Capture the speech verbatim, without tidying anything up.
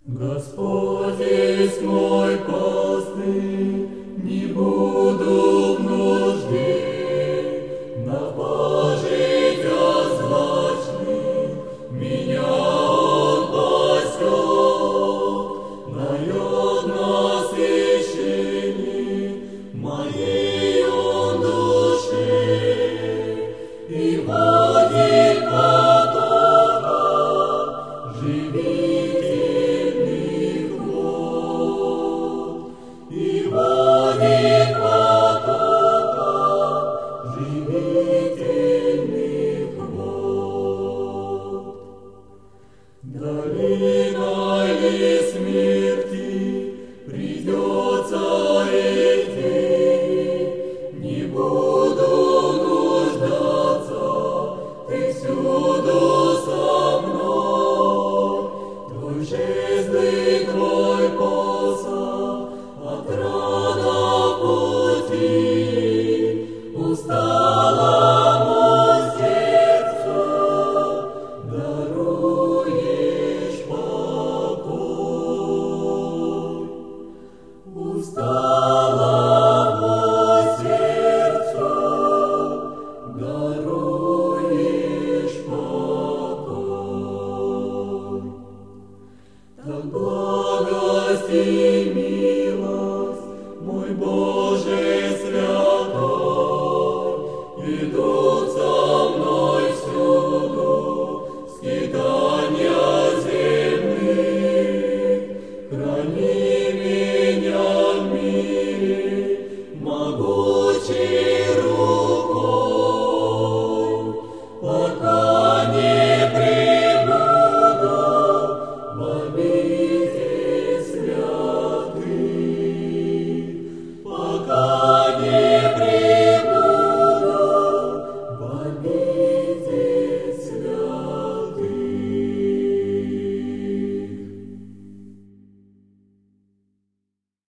Господь есть мой пастырь, не буду в нужде, на пожитья злачных меня Он пасет, дает насыщение моей Он душе и водит потока живительных вод, и водит потока живительных вод. Долиной смерти придется идти, не буду нуждаться, Ты всюду со мной, Твой жест и Твой посох, отрада пути, усталому сердцу даруешь покой. Усталому сердцу даруешь покой. Так благость и милость, мой Бог,